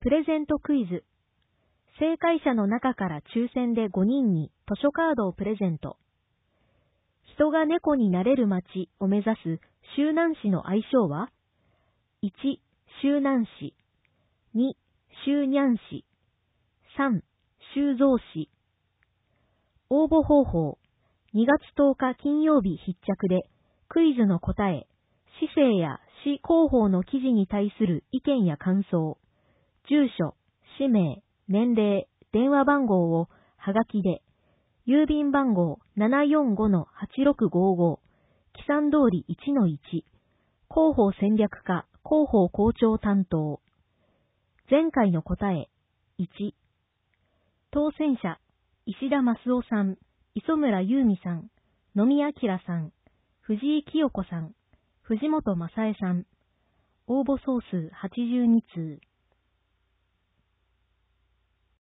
プレゼントクイズ。正解者の中から抽選で5人に図書カードをプレゼント。人が猫になれる街を目指す周南市の愛称は ?1、周南市。2、周ニャン市。3、周増市。応募方法。2月10日金曜日必着で、クイズの答え、市政や市広報の記事に対する意見や感想、住所、氏名、年齢、電話番号をはがきで、郵便番号 745-8655、木山通り 1-1、広報戦略課広報校長担当。前回の答え、1。当選者、石田マスオさん、磯村優美さん、野見明さん、藤井清子さん、藤本正恵さん。応募総数82通。